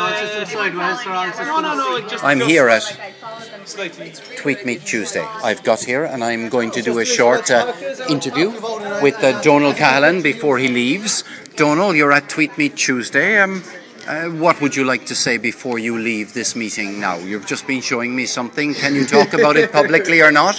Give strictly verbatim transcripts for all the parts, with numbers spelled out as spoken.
no, it's just sideways. No, no, no. It just, I'm just here at slightly. Tweet Meet Tuesday. I've got here and I'm going to do a short uh, interview with uh, Donal Cahalan before he leaves. Donal, you're at Tweet Meet Tuesday. Um, uh, what would you like to say before you leave this meeting now? You've just been showing me something. Can you talk about it publicly or not?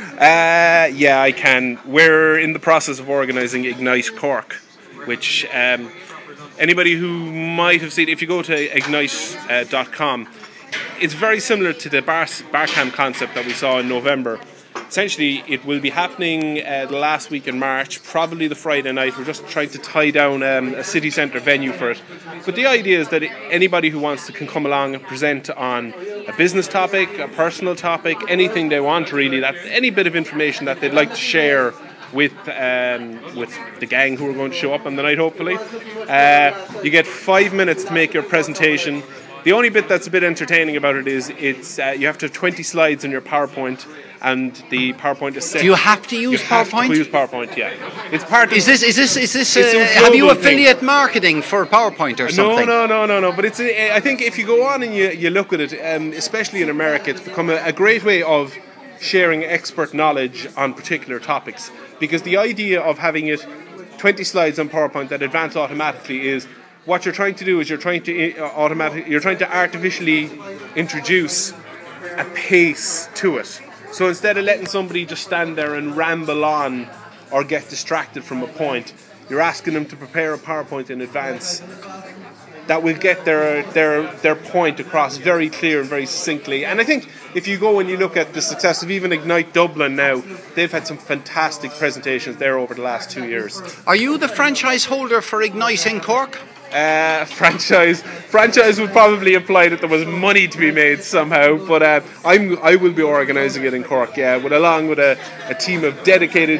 Uh, yeah, I can. We're in the process of organising Ignite Cork, which um, anybody who might have seen, if you go to ignite dot com, it's very similar to the Bar- Barcamp concept that we saw in November. Essentially, it will be happening uh, the last week in March, probably the Friday night. We're just trying to tie down um, a city centre venue for it. But the idea is that anybody who wants to can come along and present on a business topic, a personal topic, anything they want really, that any bit of information that they'd like to share with um, with the gang who are going to show up on the night, hopefully. Uh, you get five minutes to make your presentation. The only bit that's a bit entertaining about it is it's uh, you have to have twenty slides in your PowerPoint, and the PowerPoint is set. Do you have to use you PowerPoint? Have to use PowerPoint, yeah. It's part of. Is this is this is this? It's Uh, a have you global affiliate thing. marketing for PowerPoint or something? No, no, no, no, no. But it's. A, I think if you go on and you, you look at it, um, especially in America, it's become a, a great way of sharing expert knowledge on particular topics. Because the idea of having it twenty slides on PowerPoint that advance automatically is what you're trying to do is you're trying to uh, automatic you're trying to artificially introduce a pace to it. So instead of letting somebody just stand there and ramble on or get distracted from a point, you're asking them to prepare a PowerPoint in advance that will get their their their point across very clear and very succinctly. And I think if you go and you look at the success of even Ignite Dublin now, they've had some fantastic presentations there over the last two years. Are you the franchise holder for Ignite in Cork? Uh, franchise franchise would probably imply that there was money to be made somehow, but uh, I'm I will be organising it in Cork, yeah, with along with a, a team of dedicated.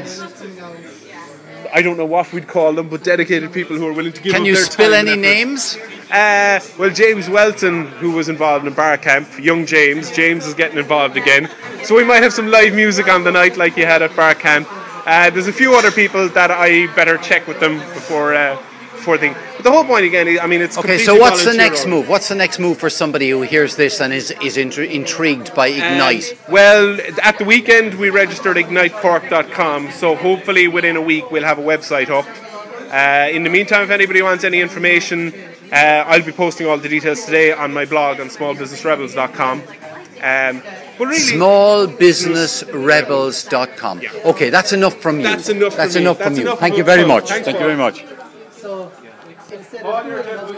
I don't know what we'd call them, but dedicated people who are willing to give Can up you their spill time any and effort. names? Uh, well, James Welton, who was involved in Barcamp, young James. James is getting involved again. So we might have some live music on the night like you had at Barcamp. Uh, there's a few other people that I better check with them before uh, before thing. But the whole point again, I mean, it's Okay, completely so what's the volunteer next role. move? What's the next move for somebody who hears this and is, is intri- intrigued by Ignite? Um, well, at the weekend we registered ignite cork dot com, so hopefully within a week we'll have a website up. Uh, in the meantime, if anybody wants any information, uh, I'll be posting all the details today on my blog on small business rebels dot com. Um, but really, small business rebels dot com. Yeah. Okay, that's enough from you. That's enough from That's me. enough That's from you. enough Thank you about very fun. much. Thanks, Thank you Paul. very much. So instead of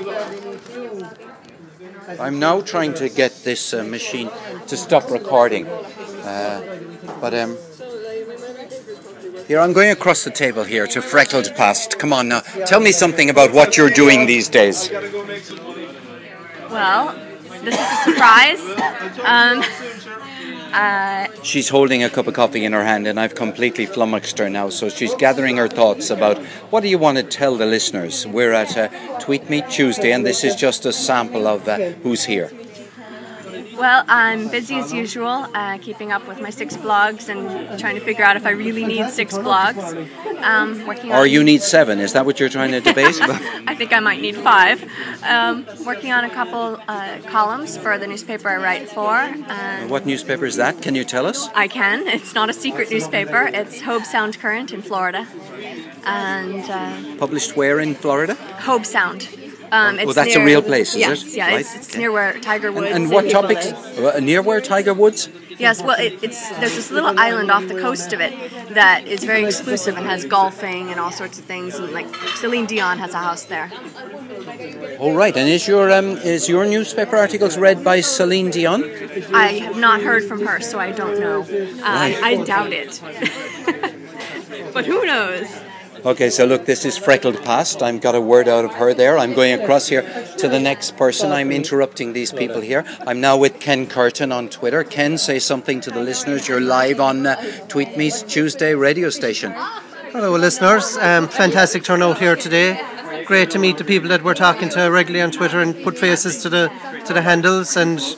I'm now trying to get this uh, machine to stop recording. Uh, but um, here, I'm going across the table here to Freckled Past. Come on now, tell me something about what you're doing these days. Well, this is a surprise. Um, uh, She's holding a cup of coffee in her hand and I've completely flummoxed her now, so she's gathering her thoughts about what do you want to tell the listeners. We're at uh, Tweet Meet Tuesday and this is just a sample of uh, who's here. well, I'm busy as usual, uh, keeping up with my six blogs and trying to figure out if I really need six blogs. Um, working Or on, you need seven, is that what you're trying to debate? I think I might need five. Um, working on a couple uh, columns for the newspaper I write for. And What newspaper is that? Can you tell us? I can. It's not a secret newspaper. It's Hobe Sound Current in Florida. And uh, Published where in Florida? Hobe Sound. Um, it's Oh, that's a near, real place, is yes, it? Yeah, Right, it's, it's okay. near where Tiger Woods. And what topics? Uh, near where Tiger Woods? Yes, well, it, it's there's this little island off the coast of it that is very exclusive and has golfing and all sorts of things. And like Celine Dion has a house there. All right. And is your um, is your newspaper articles read by Celine Dion? I have not heard from her, so I don't know. Uh, I, I doubt it. But who knows? Okay, so look, this is Freckled Past. I've got a word out of her there. I'm going across here to the next person. I'm interrupting these people here. I'm now with Ken Curtin on Twitter. Ken, say something to the listeners. You're live on uh, Tweet Meet Tuesday radio station. Hello, listeners. Um, fantastic turnout here today. Great to meet the people that we're talking to regularly on Twitter and put faces to the to the handles. And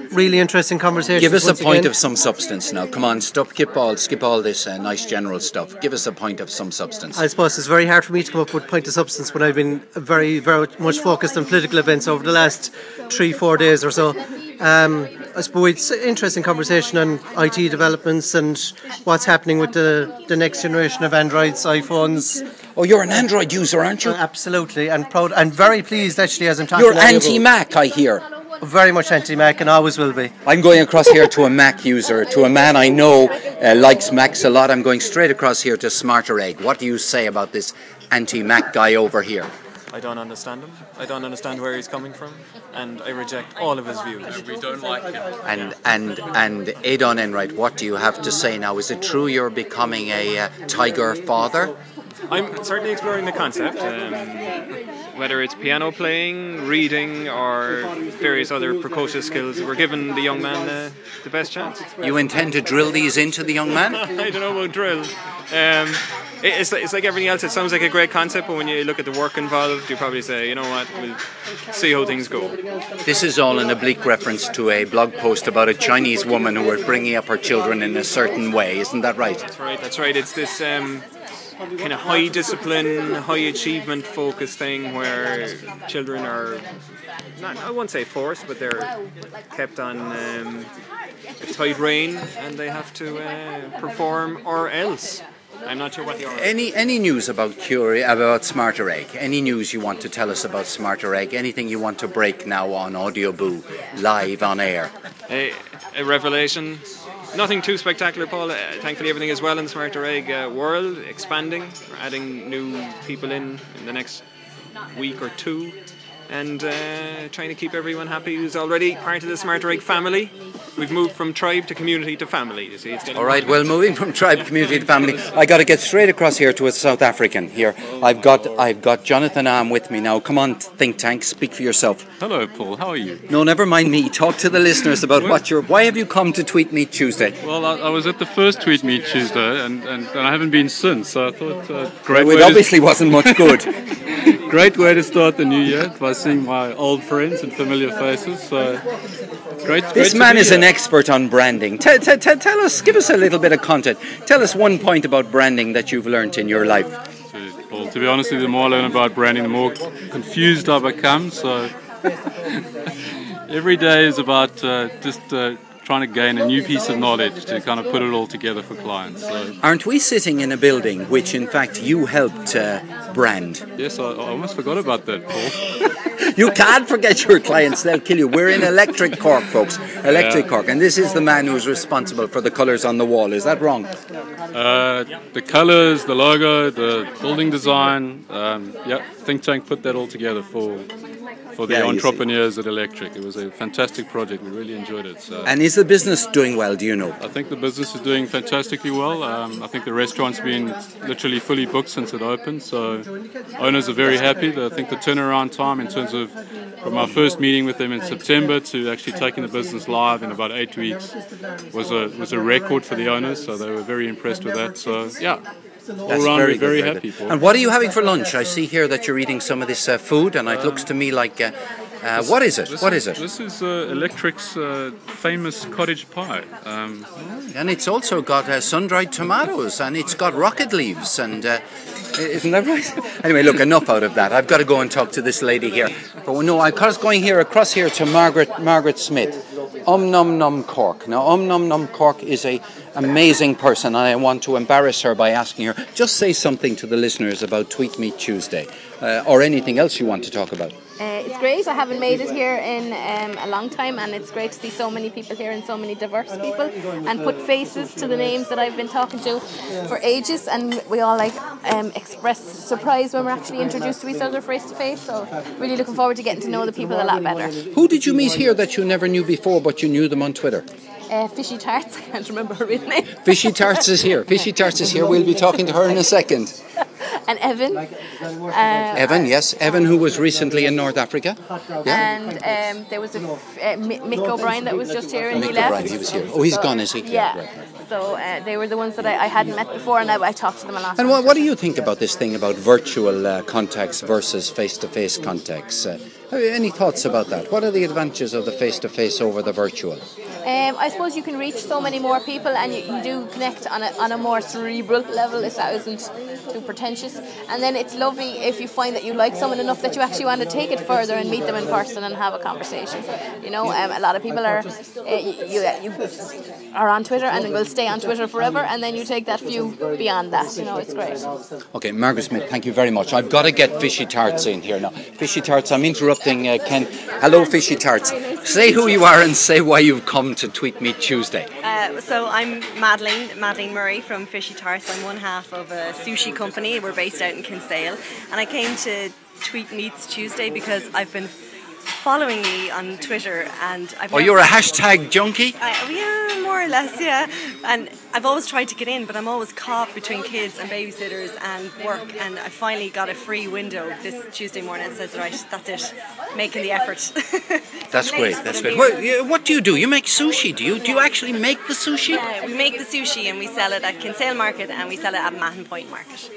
really interesting conversations. Give us a once point again. of some substance now. Come on, stop, skip all, skip all this uh, nice general stuff. Give us a point of some substance. I suppose it's very hard for me to come up with point of substance when I've been very, very much focused on political events over the last three, four days or so. Um, I suppose it's an interesting conversation on I T developments and what's happening with the, the next generation of Androids, iPhones. Oh, you're an Android user, aren't you? Uh, absolutely, and proud and very pleased actually as I'm talking. You're to you. anti-Mac, I hear. Very much anti-Mac and always will be. I'm going across here to a Mac user, to a man I know uh, likes Macs a lot. I'm going straight across here to Smarter Egg. What do you say about this anti-Mac guy over here? I don't understand him. I don't understand where he's coming from, and I reject all of his views. We don't like him. And and and Adon Enright, what do you have to say now? Is it true you're becoming a uh, tiger father? I'm certainly exploring the concept, um, whether it's piano playing, reading, or various other precocious skills. We're giving the young man uh, the best chance. You intend to drill these into the young man? I don't know about drill. Um, it, it's, it's like everything else. It sounds like a great concept, but when you look at the work involved, you probably say, you know what, we'll see how things go. This is all an oblique reference to a blog post about a Chinese woman who was bringing up her children in a certain way. Isn't that right? That's right. That's right. It's this um, kind of high discipline, high achievement focused thing where children are, not, I won't say forced, but they're kept on um, a tight rein and they have to uh, perform or else. I'm not sure what they are. Any any news about Curie, about Smarter Egg? Any news you want to tell us about Smarter Egg? Anything you want to break now on Audio Boo, live on air? A, a revelation. Nothing too spectacular, Paul. Uh, thankfully, everything is well in the Smarter Egg uh, world, expanding. We're adding new people in in the next week or two, and uh, trying to keep everyone happy who's already part of the Smarter Egg family. We've moved from tribe to community to family. You see, it's getting all right. Well, moving from tribe, community to family, I got to get straight across here to a South African. Here, I've got I've got Jonathan Arm with me now. Come on, think tank, speak for yourself. Hello, Paul. How are you? No, never mind me. Talk to the listeners about what you're. Why have you come to Tweet Meet Tuesday? Well, I, I was at the first Tweet Meet Tuesday, and, and, and I haven't been since. So I thought, uh, great. Well, it way obviously to, wasn't much good. Great way to start the new year by seeing my old friends and familiar faces. So great. This great man to is be an here. expert on branding. Tell, tell, tell, tell us, give us a little bit of content. Tell us one point about branding that you've learnt in your life. Jeez, Paul, to be honest with you, the more I learn about branding, the more confused I become. So every day is about uh, just uh, trying to gain a new piece of knowledge to kind of put it all together for clients. So Aren't we sitting in a building which, in fact, you helped uh, brand? yes, I, I almost forgot about that, Paul. You can't forget your clients, they'll kill you. We're in Electric Cork, folks. Electric Yeah. Cork. And this is the man who's responsible for the colours on the wall. Is that wrong? Uh, the colours, the logo, the building design, um, yeah, Think Tank put that all together for for the Yeah, you see. entrepreneurs at Electric. It was a fantastic project. We really enjoyed it. So And is the business doing well, do you know? I think the business is doing fantastically well. Um, I think the restaurant's been literally fully booked since it opened, so owners are very happy. I think the turnaround time in terms of from our first meeting with them in September to actually taking the business live in about eight weeks was a was a record for the owners, so they were very impressed with that. So yeah, all That's round very we're very good, happy. Paul. And what are you having for lunch? I see here that you're eating some of this uh, food, and it looks to me like... Uh, uh, what is it? This What is it? This is uh, Electric's uh, famous cottage pie. Um, And it's also got uh, sun-dried tomatoes, and it's got rocket leaves, and uh, isn't that right? Anyway, look, enough out of that. I've got to go and talk to this lady here. But no, I'm going here across here to Margaret Margaret Smith, Um Num Num Cork. Now, Um Num Num Cork is a amazing person, and I want to embarrass her by asking her just say something to the listeners about Tweet Meet Tuesday, uh, or anything else you want to talk about. Uh, it's great. I haven't made it here in um, a long time, and it's great to see so many people here and so many diverse people, and put faces to the names that I've been talking to for ages. And we all like um, express surprise when we're actually introduced to each other face to face. So really looking forward to getting to know the people a lot better. Who did you meet here that you never knew before, but you knew them on Twitter? Uh, Fishy Tarts. I can't remember her real name. Fishy Tarts is here. Fishy Tarts is here. We'll be talking to her in a second. And Evan. Uh, Evan, yes. Evan, who was recently in North Africa. Yeah. And um, there was a uh, Mick O'Brien that was just here, and Mick he left. O'Brien, he was here. Oh, he's So, gone, is he? Yeah. Right, right. So uh, they were the ones that I, I hadn't met before, and I, I talked to them a lot. And what, what do you think about this thing about virtual uh, contacts versus face-to-face contacts? Uh, Any thoughts about that? What are the advantages of the face-to-face over the virtual? Um, I suppose you can reach so many more people, and you, you do connect on a, on a more cerebral level, if that isn't too pretentious. And then it's lovely if you find that you like someone enough that you actually want to take it further and meet them in person and have a conversation. You know, um, a lot of people are uh, you, you are on Twitter and will stay on Twitter forever, and then you take that view beyond that. You know, it's great. Okay, Margaret Smith, thank you very much. I've got to get Fishy Tarts in here now. Fishy Tarts, I'm interrupting uh, Ken. Hello, Fishy Tarts. Say who you are and say why you've come to Tweet Meet Tuesday. Uh, so I'm Madeleine, Madeleine Murray from Fishy Tarts. I'm one half of a sushi company. We're based out in Kinsale. And I came to Tweet Meets Tuesday because I've been following me on Twitter, and I've Oh, you're a hashtag junkie? I, yeah, more or less, yeah. And I've always tried to get in, but I'm always caught between kids and babysitters and work, and I finally got a free window this Tuesday morning and says, right, that's it, making the effort. That's great, that's great. What, yeah, what do you do? You make sushi, do you? Do you actually make the sushi? Yeah, we make the sushi and we sell it at Kinsale Market and we sell it at Mahon Point Market.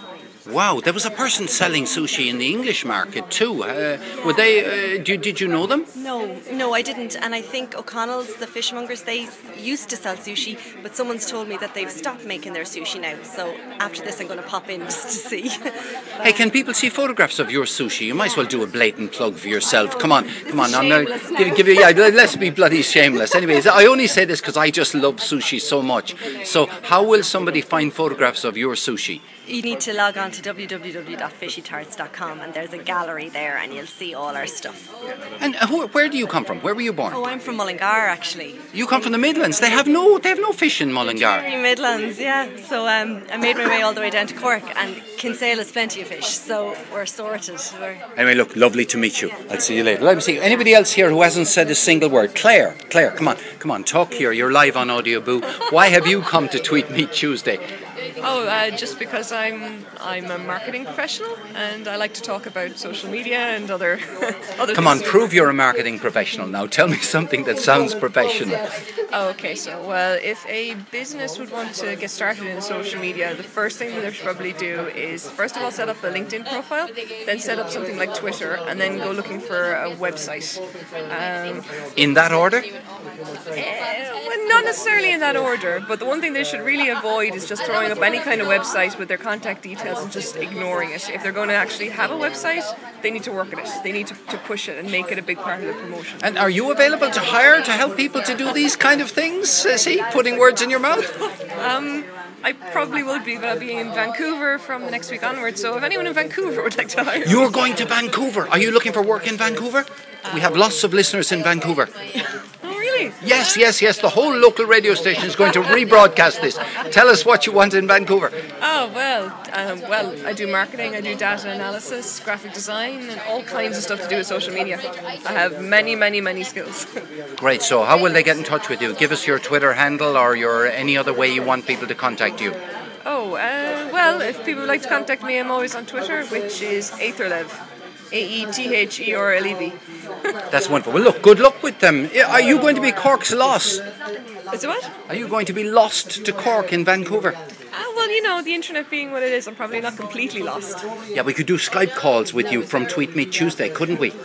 Wow, there was a person selling sushi in the English market too. Uh, were they? Uh, did, did you know them? No, no, I didn't. And I think O'Connell's, the fishmongers, they used to sell sushi, but someone's told me that they've stopped making their sushi now. So after this, I'm going to pop in just to see. Hey, can people see photographs of your sushi? You might as well do a blatant plug for yourself. Come on, come on. I'm not, give, give you, yeah, let's be bloody shameless. Anyways, I only say this because I just love sushi so much. So how will somebody find photographs of your sushi? You need to log on to w w w dot fishy tarts dot com and there's a gallery there and you'll see all our stuff. And uh, who, where do you come from? Where were you born? Oh, I'm from Mullingar actually. You come from the Midlands. They have no, they have no fish in Mullingar. Very Midlands, yeah. So um, I made my way all the way down to Cork, and Kinsale has plenty of fish, so we're sorted. We're Anyway, look, lovely to meet you. I'll see you later. Let me see. Anybody else here who hasn't said a single word? Claire, Claire, come on, come on, talk here. You're live on Audio Boo. Why have you come to Tweet Meet Tuesday? Oh, uh, just because I'm I'm a marketing professional and I like to talk about social media and other other. Come on, prove you're a marketing professional now. Tell me something that sounds professional. Oh, okay, so well, if a business would want to get started in social media, the first thing that they should probably do is first of all set up a LinkedIn profile, then set up something like Twitter, and then go looking for a website. Um, in that order? Uh, well, not necessarily in that order, but the one thing they should really avoid is just throwing up any kind of website with their contact details and just ignoring it. If they're going to actually have a website, they need to work at it. They need to, to push it and make it a big part of the promotion. And are you available to hire to help people to do these kind of things? Uh, see, putting words in your mouth? um, I probably will be, but I'll be in Vancouver from the next week onwards, so if anyone in Vancouver would like to hire... You're going to Vancouver. Are you looking for work in Vancouver? We have lots of listeners in Vancouver. Really? Yes, yes, yes. The whole local radio station is going to rebroadcast this. Tell us what you want in Vancouver. Oh, well, um, well, I do marketing, I do data analysis, graphic design, and all kinds of stuff to do with social media. I have many, many, many skills. Great. So how will they get in touch with you? Give us your Twitter handle or your any other way you want people to contact you. Oh, uh, well, if people would like to contact me, I'm always on Twitter, which is Aetherlev. A E T H E R L E V. That's wonderful. Well, look, good luck with them. Are you going to be Cork's loss? Is it what? Are you going to be lost to Cork in Vancouver? Uh, well, you know, the internet being what it is, I'm probably not completely lost. Yeah, we could do Skype calls with you from Tweet Meet Tuesday, couldn't we?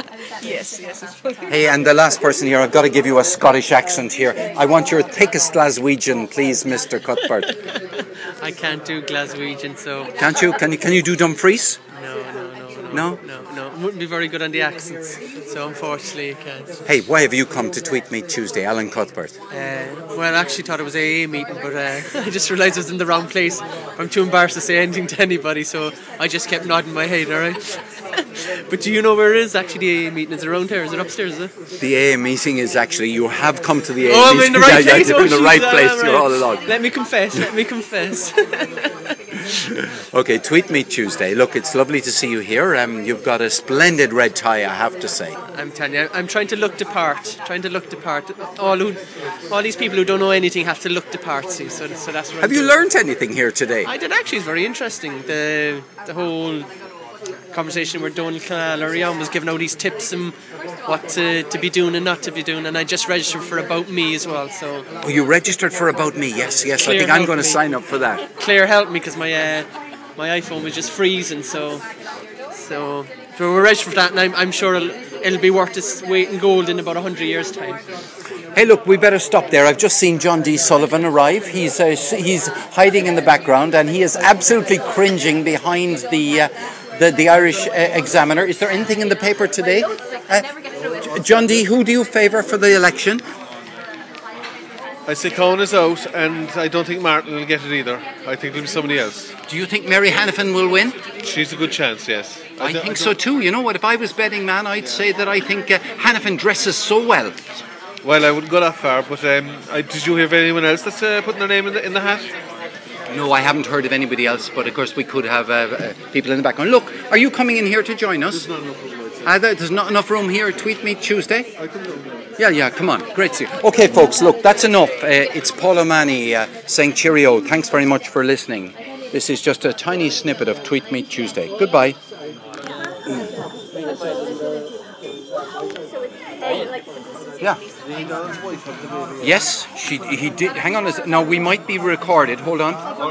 Yes, yes. Hey, and the last person here, I've got to give you a Scottish accent here. I want your thickest Glaswegian, please, Mister Cuthbert. I can't do Glaswegian, so... Can't you? Can you, can you do Dumfries? No, no, no. No? No, no. I wouldn't be very good on the accents, so unfortunately I can't. Hey, why have you come to Tweet Meet Tuesday, Alan Cuthbert? Uh, well, I actually thought it was A A meeting, but uh, I just realised I was in the wrong place. I'm too embarrassed to say anything to anybody, so I just kept nodding my head, alright? But do you know where it is, actually, the A A meeting? Is it around here? Is it upstairs, is it? The A A meeting is actually, you have come to the A A oh, meeting. I'm in the right yeah, place. You're oh, in the right geez, place, right. You're all along. Let me confess, let me confess. Okay, Tweet Meet Tuesday. Look, it's lovely to see you here. Um, you've got a splendid red tie, I have to say. I'm telling you, I'm trying to look the part. Trying to look the part. All who, all these people who don't know anything have to look the part. See, so, so that's what. Have I'm you doing. learnt anything here today? I did actually. It's very interesting. The the whole conversation where Donald Canal was giving out these tips and what to, to be doing and not to be doing, and I just registered for About Me as well. So. Oh, you registered for About Me? Yes, yes. Claire I think I'm going to me. sign up for that. Claire helped me because my uh, my iPhone was just freezing, so so So we're ready for that, and I'm, I'm sure it'll, it'll be worth its weight in gold in about one hundred years' time. Hey, look, we better stop there. I've just seen John D. Sullivan arrive. He's uh, he's hiding in the background, and he is absolutely cringing behind the uh, the, the Irish uh, Examiner. Is there anything in the paper today? Uh, John D., who do you favour for the election? I say Cohen is out, and I don't think Martin will get it either. I think it'll be somebody else. Do you think Mary Hanafin will win? She's a good chance, yes. I, I think I so too. You know what? If I was betting man, I'd say that I think uh, Hanafin dresses so well. Well, I wouldn't go that far, but um, I, did you hear of anyone else that's uh, putting their name in the, in the hat? No, I haven't heard of anybody else, but of course we could have uh, uh, people in the background. Look, are you coming in here to join us? There's not enough room. Uh, there's not enough room here. Tweet Meet Tuesday? Yeah, yeah, come on. Great to see you. Okay, folks, look, that's enough. Uh, it's Paul O'Mahony uh, saying cheerio. Thanks very much for listening. This is just a tiny snippet of Tweet Meet Tuesday. Goodbye. Yeah. Yes, she. He did. Hang on a second. Now we might be recorded. Hold on.